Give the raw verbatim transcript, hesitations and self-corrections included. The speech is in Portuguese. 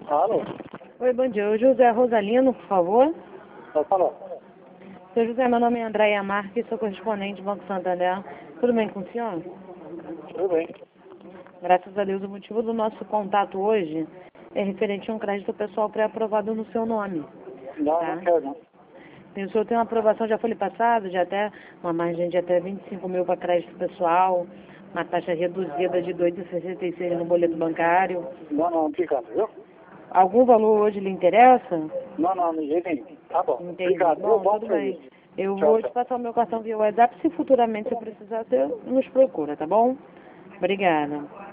Alô? Oi, bom dia. O José Rosalino, por favor. Pode falar. Seu José, meu nome é Andréia Marques, sou correspondente do Banco Santander. Tudo bem com o senhor? Tudo bem. Graças a Deus. O motivo do nosso contato hoje é referente a um crédito pessoal pré-aprovado no seu nome. Não, Tá? não quero não. E o senhor tem uma aprovação, já foi passado, de até uma margem de até vinte e cinco mil para crédito pessoal, uma taxa reduzida de dois vírgula sessenta e seis no boleto bancário. Não, não, obrigado, viu? Algum valor hoje lhe interessa? Não, não, de jeito nenhum. Tá bom. Entendi. Obrigado, viu? Bom, Bom tudo bem. serviço. Eu Tchau, vou te tchau. passar o meu cartão via WhatsApp. Se futuramente você precisar, você nos procura, tá bom? Obrigada.